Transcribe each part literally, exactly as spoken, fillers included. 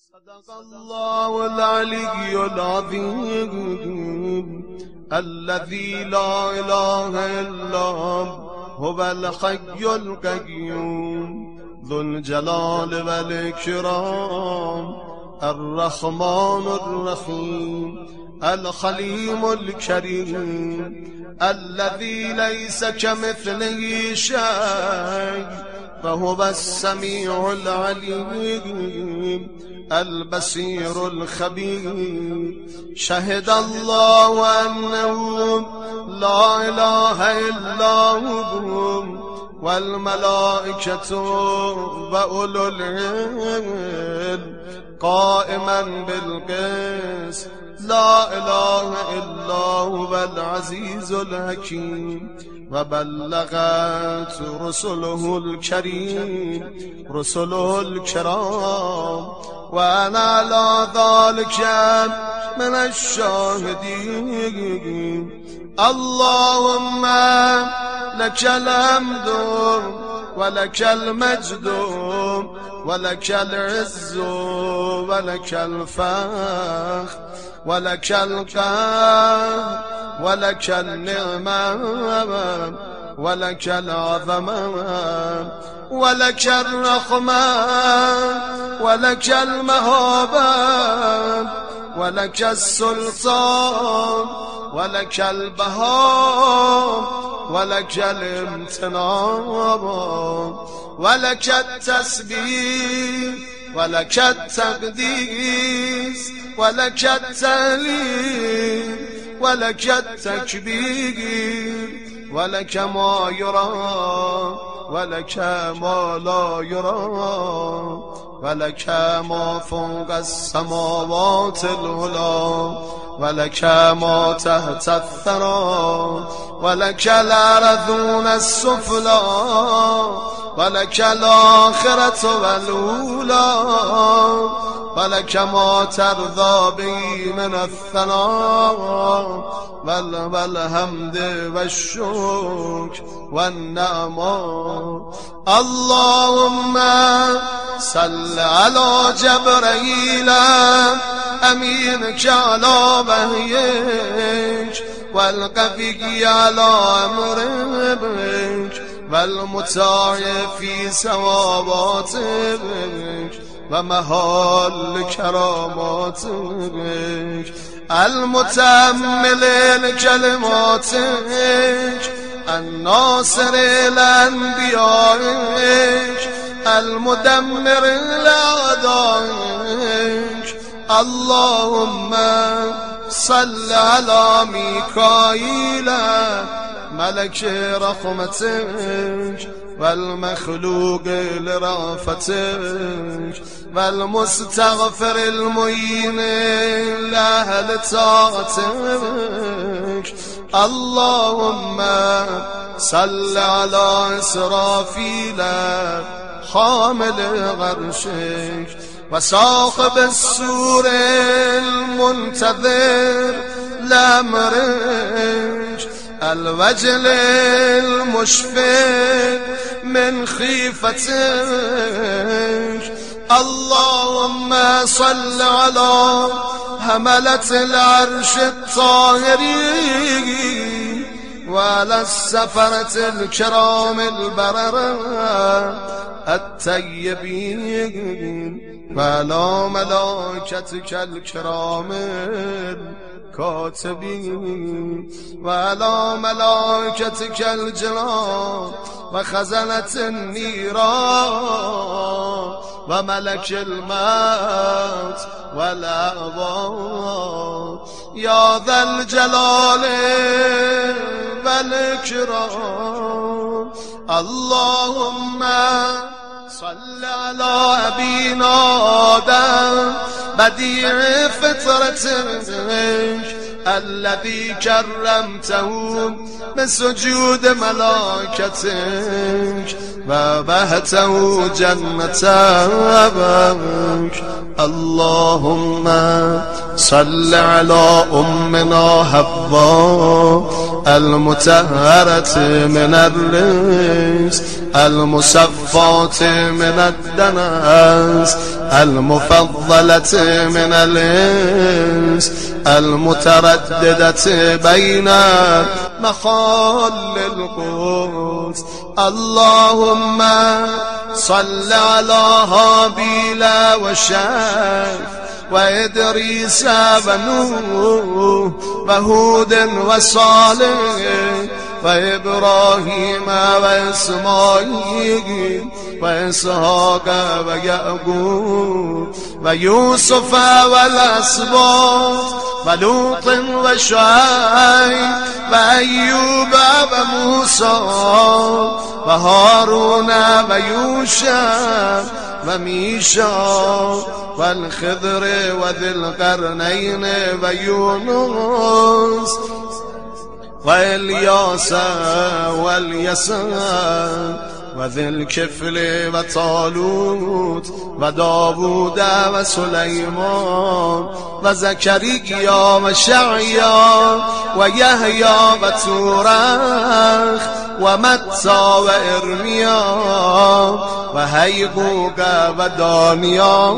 صدق الله العلي العظيم الذي لا إله إلا هو الحي القيوم ذو الجلال والإكرام الرحمن الرحيم الحليم الكريم الذي ليس كمثله شيء فهو السميع العليم البصير الخبير. شهد الله أنه لا إله إلا هو والملائكة وأولو العلم قائما بالقسط لا إله إلا هو العزيز الحكيم. وبلغت رسله الكريم رسله الكرام وأنا على ذلك من الشاهدين. اللهم لك الحمد ولك المجد ولك العز ولك الفخر ولك القهر ولك النعمة ولك العظمة ولك الرحمة ولك المهابة ولك السلطان ولك البهاء ولك الامتنان ولك التسبيح ولك التقديس ولك التهليل ولك التكبير ولك ما يرى ولك ما لا يرى ولك ما فوق السماوات العلى ولك ما تحت الثرى ولك الأرضون السفلى ولك الآخرة والأولى ولك ما ترضى به من الثناء والحمد والشكر والنعمة. اللهم صل على جبرائيل أمينك على وحيك والقفي على أمرك والمطاع في ثواباتك ومحال كراماتك المتأمل لكلماتك الناصر لأنبيائك المدمر لأعدائك. اللهم صل على ميكائيل ملك رحمتك والمخلوق لرأفتك والمستغفر المعين لأهل طاعتك. اللهم صل على إسرافيل حامل عرشك وصاحب السور المنتظر لأمرك الوجل المشفق من خيفتك. اللهم صل على حملة العرش الطاهرين وعلى السفرة الكرام البررة الطيبين وعلى ملائكتك الكرام الكاتبين وعلى ملائكتك الجنان وخزنة النيران وملك الموت والأعوان يا ذا الجلال والإكرام. اللهم صل على أبينا آدم بديع فطرتك الذي كرمته بسجود ملائكتك وبهته جنتك. اللهم صل على أمنا حواء المطهرة من الرجس المصفاة من الدنس المفضلة من الإنس المترددة بين مخال القدس. اللهم صل على هابيل وشيخ وإدريس ونوح وهود وصالح وإبراهيم وإسماعيل وإسحاق ويعقوب ويوسف والأسباط ولوط وشعيب وأيوب وموسى وهارون ويوشع وميشا والخضر وذي القرنين ويونس وإلياس واليسع وذي الكفل وطالوت وداود وسليمان وزكريا وشعيا ويحيى وتورخ ومتى وإرميا وهيبوك ودانيال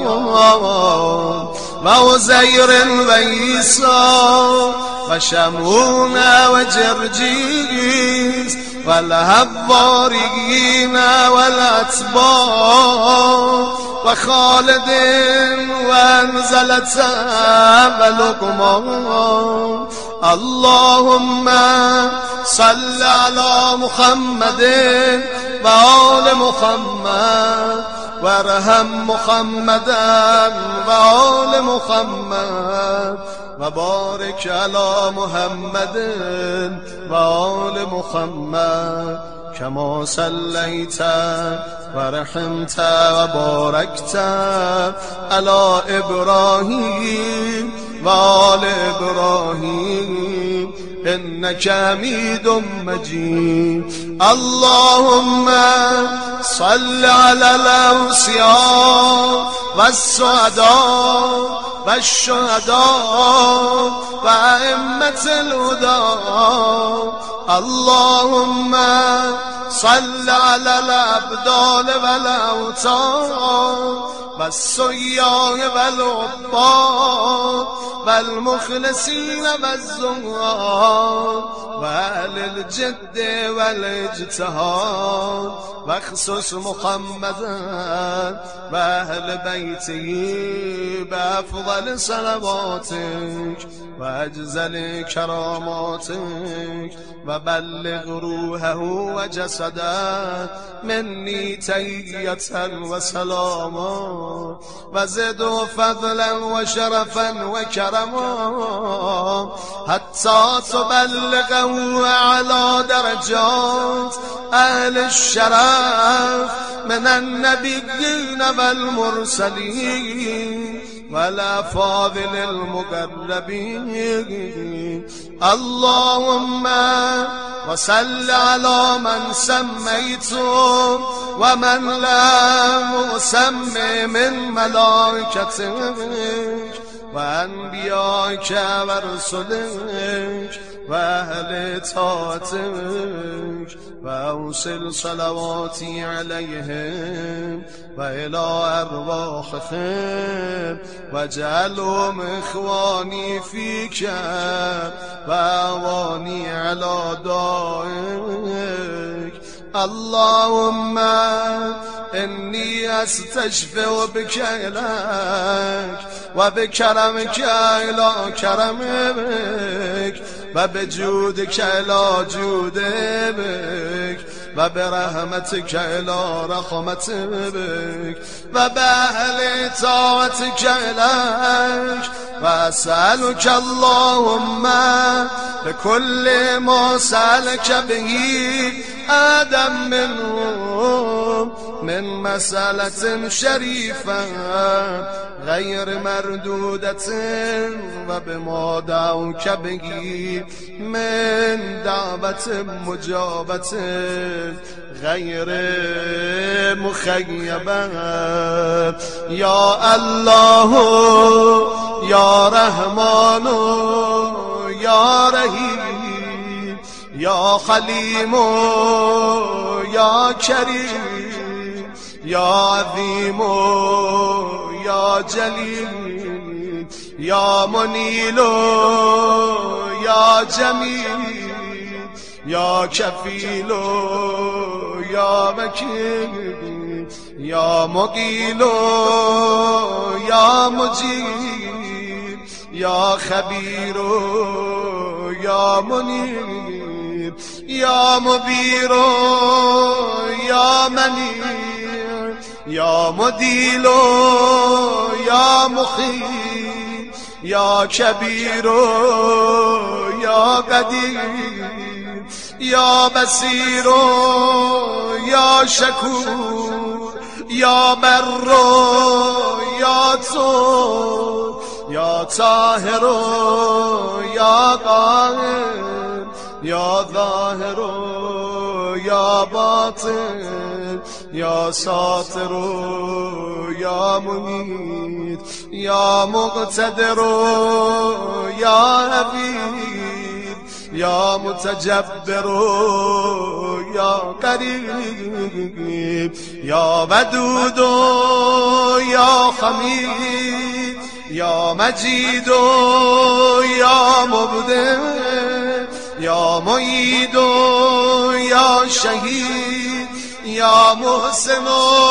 وعزير وعيسى وشمعون وجرجيس والهباريين والأتباع وخالد وانزلة ولقمان. اللهم صل على محمد وآل محمد وارحم محمدا وآل محمد وبارك على محمد وآل محمد كما صليت ورحمت وباركت على إبراهيم وآل إبراهيم إنك حميد مجيد. اللهم صل على الأوصياء والسعداء والشهداء وأئمة الهدى. اللهم صل على الأبدال والأوتار والسياح والعباد والمخلصين والزهاد وأهل الجد والاجتهاد واخصص محمدا وأهل بيته بأفضل صلواتك وأجزل كراماتك وبلغ روحه وجسده مني تحية وسلاما وزد فضلا وشرفا وكرما حتى تبلغه على درجات أهل الشرف من النبيين والمرسلين والأفاضل المقربين. اللهم وصل على من سميته ومن لم يسمي من ملائكتك وأنبيائك ورسلك وأهل طاعتك وأوصل صلواتي عليهم وإلى أرواحهم واجعلهم إخواني فيك وأعواني على دائك. اللهم إني أستشفع بك إليك وبكرمك إلى كرمك وبجودك إلى جودك وبرحمتك إلى رحمتك وبأهل طاعتك إليك. وأسألك اللهم بكل ما سألك به آدم منهم من مسألة شريفة غير مردودة وبما دعوك به من دعوة مجابة غير مخيبة. يا الله یا رحمان یا رحیم یا خلیم یا کریم یا عظیم یا جلیل یا منیل یا جمیل یا کفیل یا وکیل یا مقیل یا مجیب یا خبیر یا منیر یا مبیر یا منیر یا مدیل یا مخیر یا کبیر یا قدیر یا بصیر یا شکور یا بر یا تو یا طاهر یا قاهر یا ظاهر یا باطن یا ساتر یا مميت یا مقتدر یا حفیظ یا متجبر یا قریب یا ودود یا خمید یا مجید یا مبدع یا معید یا شهید یا محسن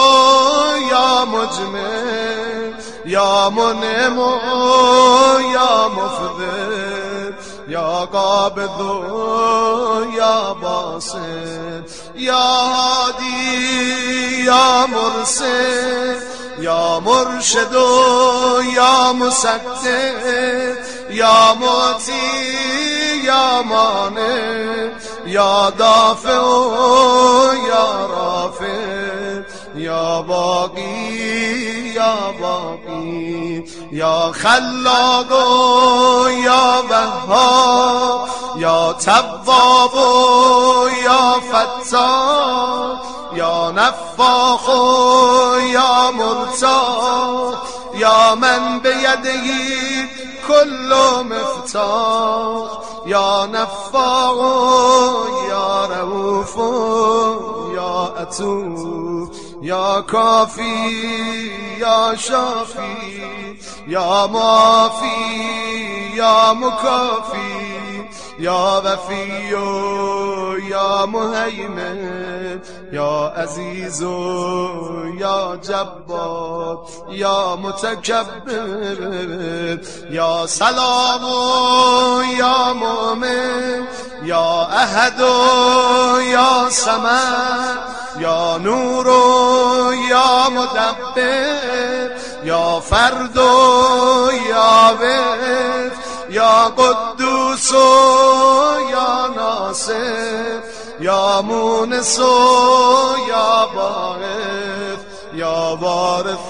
یا مجمل یا منعم یا مفضل یا قابض یا باسط یا هادی یا مرسل یا مرشد یا مسدد یا معطی یا مانع یا دافع یا رافع یا باقی یا باقی یا خلاق یا وهاب یا تواب یا فتاح یا نفاخ یا مرتاح یا من بیدهی کل مفتاح یا نفاق یا رؤوف یا عطوف یا کافی یا شافی یا معافی یا مکافی یا وفی یا مهیمن یا عزیز یا جبار یا متکبر یا سلام یا مؤمن یا احد یا صمد یا نور یا مدبر یا فرد یا وحد یا قدوس یا ناصر یا مونس یا وارث یا وارث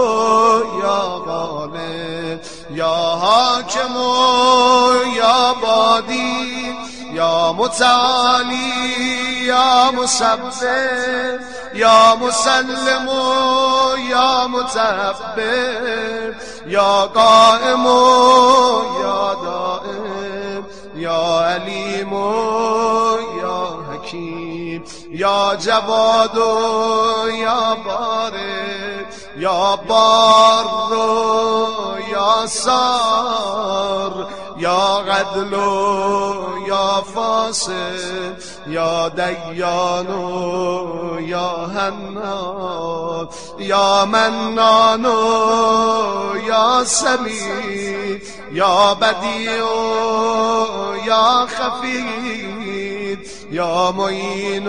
یا غالب یا حاکم یا بادی یا متعالی یا مسبح یا مسلم یا متحبب یا قائم یا دائم یا علیم یا حکیم یا جواد یا بارک یا بار یا سار یا عدل یا فاسد یا دیان یا حنان یا منان یا سمیع یا بدیع یا خفی یا معین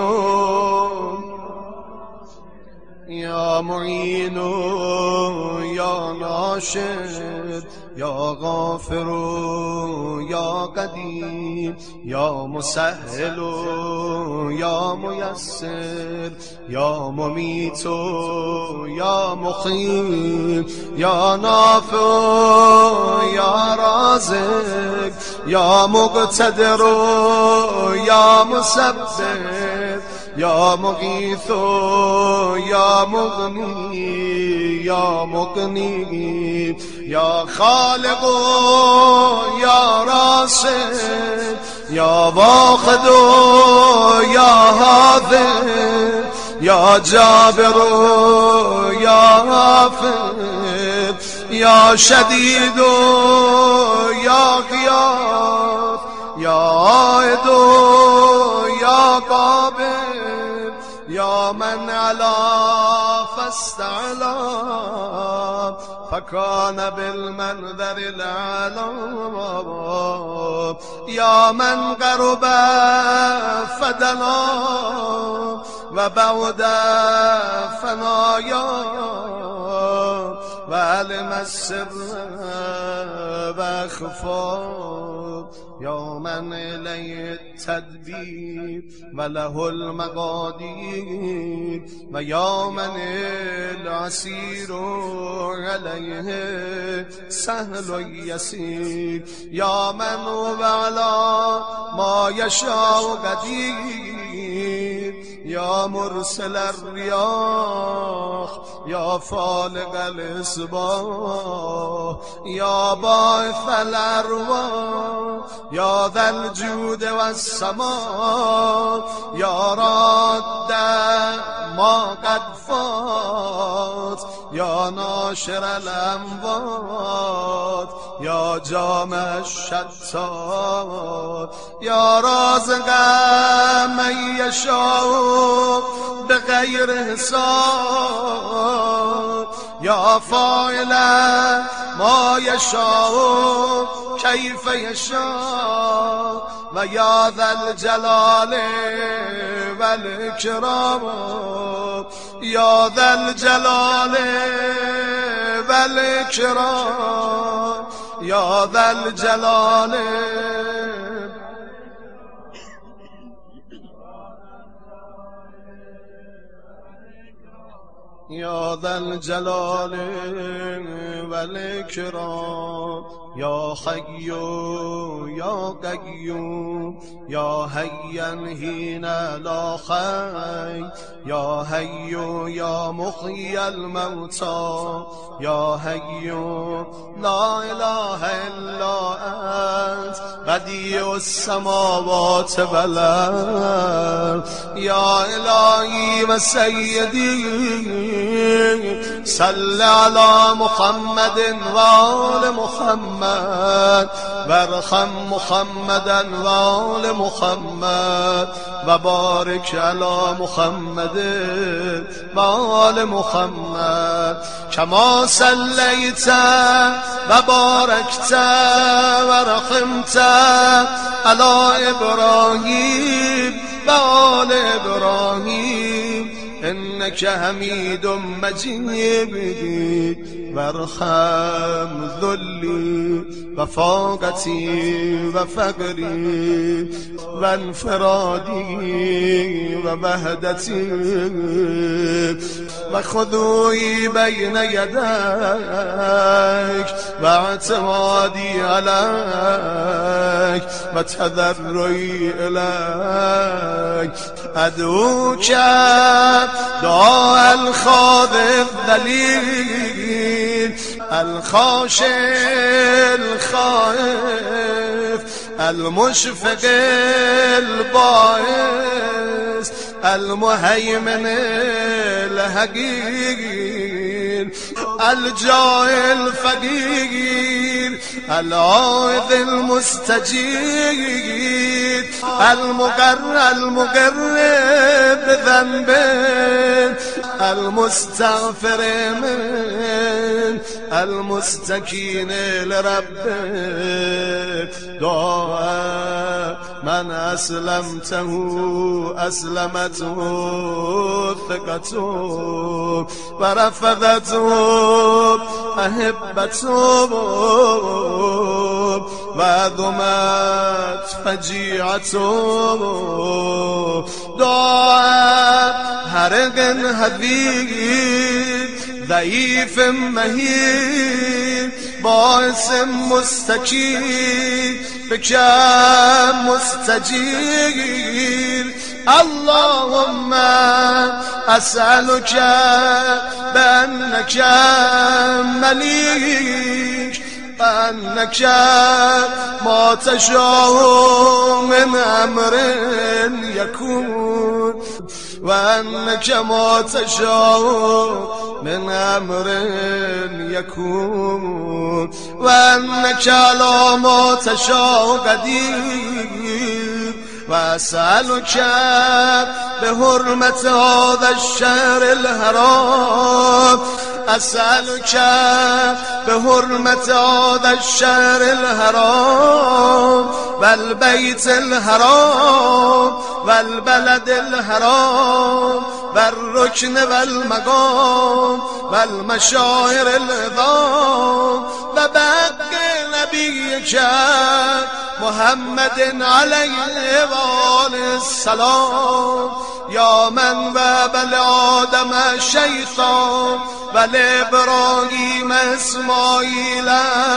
یا معین یا ناشر یا غافر یا قدیم یا مسهل یا میسر یا ممیت یا مخیل یا نافع یا رازق یا مقتدر یا مسبب یا مغیث یا مغنی یا مغنی یا خالق یا راشد یا واحد یا حاضر یا جابر یا حافظ یا شدید یا غیاث یا عائد یا قابل یا من علا فاستعلا فکان بالمنظر الاعلا یا من قرب فدنا و بعد فنایا و علم السر و اخفا یا من الیه التدبیر و له المقادیر و یا من العسیر علیه سهل و یسیر یا من هو علی ما یشاء قدیر یا مرسل الریاح یا فالق الاصباح یا باعث الارواح یا ذا الجود والسماء یا راد ما قد فات یا ناشر الاموات یا جامع الشتات یا رازق من یشاء بغیر حساب یا فاعل ما یشاء کیف یشاء و یا ذا الجلال والاکرام یا ذا الجلال والاکرام یا ذا الجلال یا ذا الجلال والاکرام یا حی یا قیوم یا حیا حین لا حی یا حی یا محیی الموتی یا حی لا اله الا انت بدیع السماوات والارض یا الهی و سیدی صل علی محمد و آل محمد وارحم محمدا و آل محمد و بارک علی محمد و آل محمد کما صلیت و بارکت و رحمت علی ابراهیم و آل ابراهیم انک حمید مجید وارحم ذلی و فاقتی و فقری و انفرادی و وحدتی و خضوعی بین یدیک و اعتمادی علیک و تضرعی الیک ادعوک دعاء الخاضع الذلیل الخاشع الخائف المشفق الباعث المهيمن الحقير الجاهل الفقير العائذ المستجير المقر المقر بذنبه المستغفر من المستكين لربه دعاء من أسلمته أسلمته ثقته ورفضته أحبته وذمت فجيعته دعاء حرق هذيب ضعيف مهين باعث مستكين بكم مستجير اللهم أسألك بأنك مليك وأنك ما تشاء من أمر يكون وأنك ما تشاء من أمر يكون وأنك على ما تشاء قدير وأسألك بحرمة هذا الشهر الحرام أسألك بحرمة هذا الشهر الحرام والبيت الحرام والبلد الحرام والركن والمقام والمشاعر العظام وبحق نبيك محمد عليه وآله السلام يا من وبل آدم الشيطان ولإبراهيم إسماعيل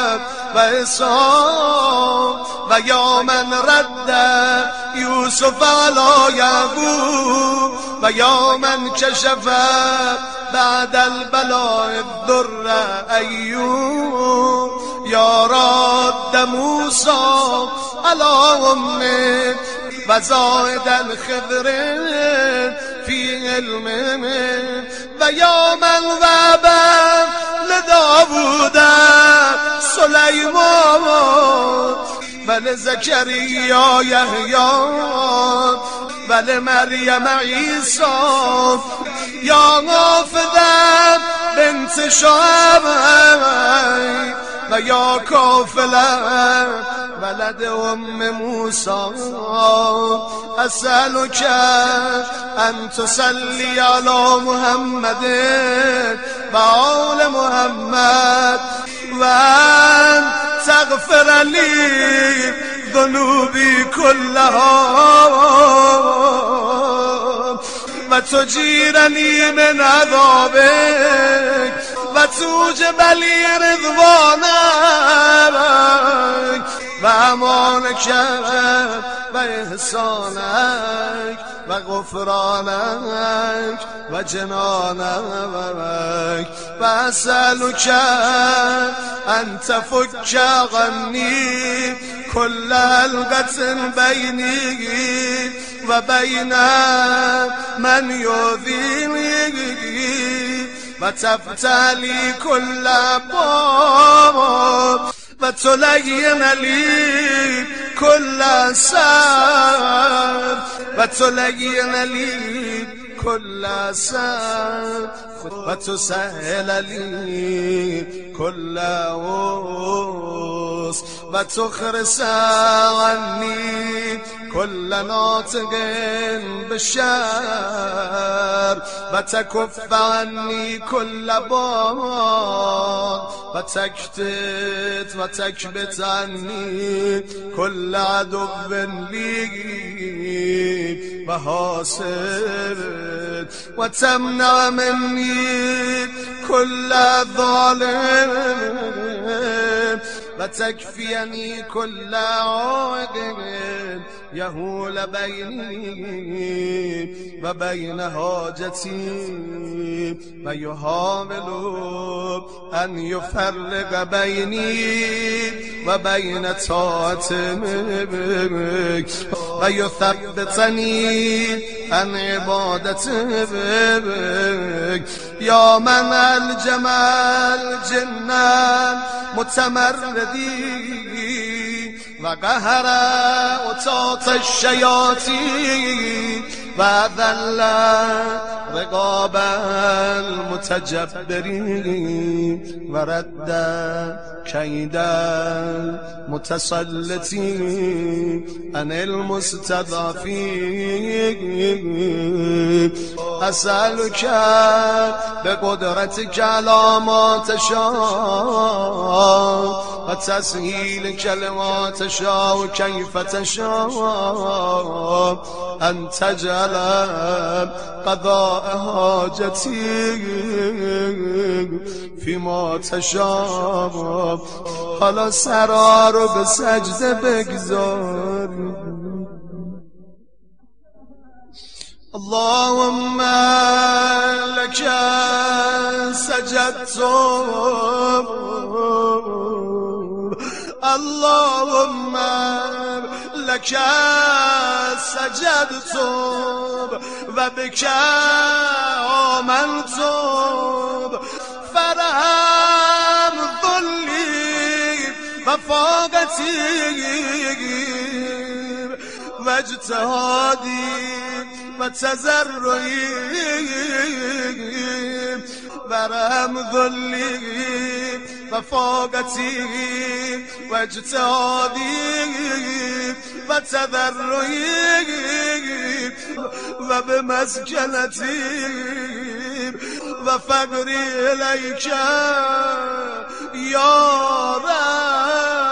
وإسحاق ويا من رد يوسف على يعقوب ويا من كشف بعد البلاء الضر أيوب يا رد موسى على أمه وزاهد الخضر في علمه ويا من وهب لداود سليمان ولزكريا يحيى ولمريم عيسى يا غافذة بنت شعيب ويا كافلة ولد أم موسى أسألك أن تصلي على محمد وآل محمد وأن تغفر لي ذنوبي كلها وتجيرني من عذابك وتوجب لي رضوانك وأمانك وإحسانك وغفرانك وجنانك وأسألك أن تفك عني كل ألقة بيني وبين من يؤذيني وتفتح لي كل باب وتلين لي كل سر وتلين لي كل سر وتسهل لي كل وس وتخرس عني كل ناطق بالشر وتكف عني كل باب وتكتت وتكبت عني كل عدو لي وحاسد وتمنع مني كل ظالم وتكفيني كل عائق يهول بيني وبين حاجتي ويحاول أن يفرق بيني وبين طاعتك ويثبتني عن عبادتك يا من الجمال جنان متمردي وقهر وطاط الشياطين وذل رقاب المتجبرين ورد كيد المتسلطين عن المستضعفين أسألك بقدرتك على ما تشاء وتسهيل كلمات تشاء كيف تشاء أن تجعل قضاء حاجتي فيما تشاء حالا سرا رو به سجده بگذار اللهم لك سجدت اللهم لك سجدت وبك آمنت فرحم ذلی وفاقتي واجتهادي وتزرعي برهم ذلی وفاقتي واجتهادي وتضرعي وبمسكنتي وفقري إليك يا رب